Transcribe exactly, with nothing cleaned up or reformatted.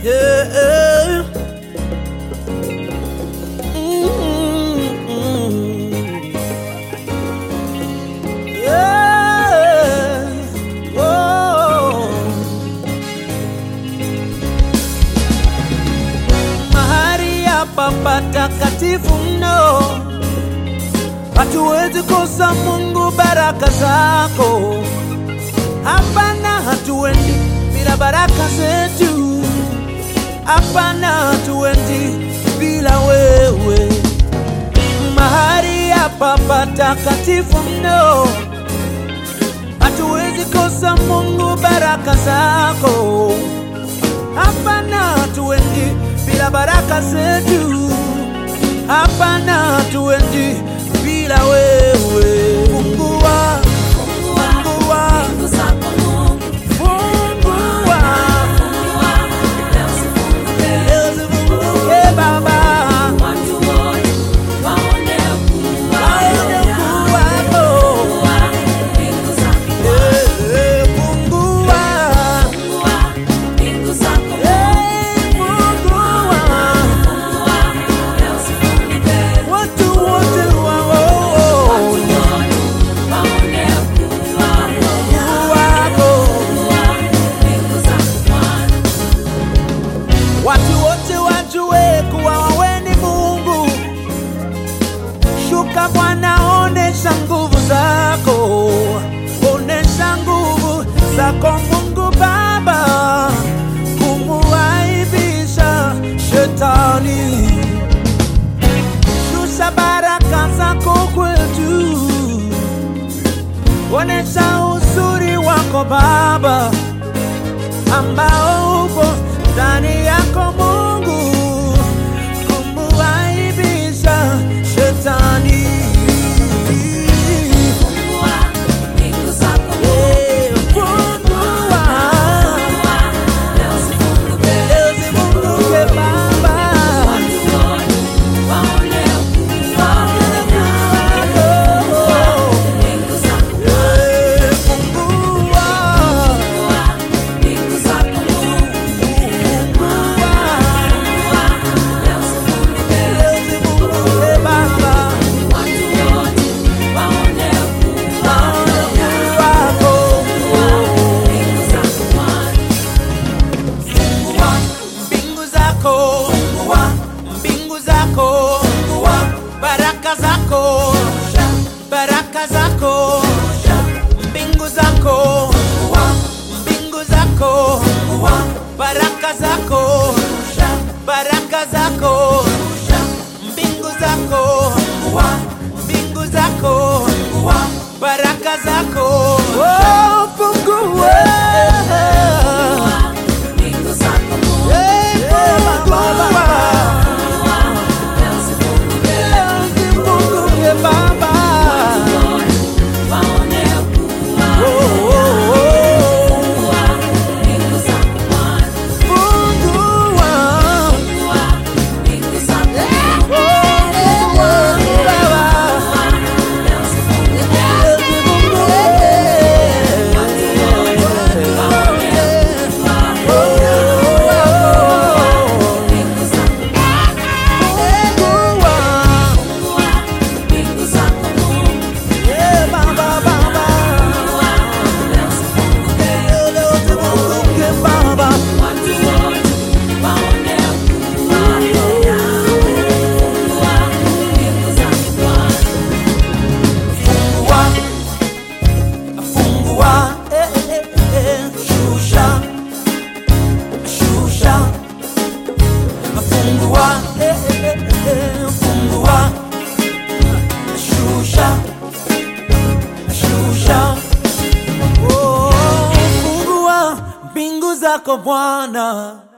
yeah. Mm-hmm. Yeah. Whoa. Mahali hapa patakatifu mno, hatuwezi kosa Mungu baraka zako. Hapana, hatuendi bila baraka zetu. Hapana, hatuendi bila wewe. Mahali hapa patakatifu mno, hatuwezi kosa Mungu baraka zako. Hapana, hatuendi bila baraka zetu. Hapana, hatuendi bila wewe. Fungua, fungua, fungua, leo zifunguke Baba, waone ukuu wako. Eh, fungua, watu wote waone watu wote wajue kuwa wewe ni Mungu. Shuka Bwana, onesha nguvu zako, onesha nguvu zako Mungu Baba, kumuaibisha shetani. Shusha baraka zako kwetu, onesha uzuri wako Baba ambao uko ndani yako Mungu, kumuaibisha shetani. Baraka zako, baraka zako, mbingu zako, mbingu zako, baraka zako, baraka zako, mbingu zako, mbingu zako, baraka zako. Oh, fungua. Mbingu zako Bwana.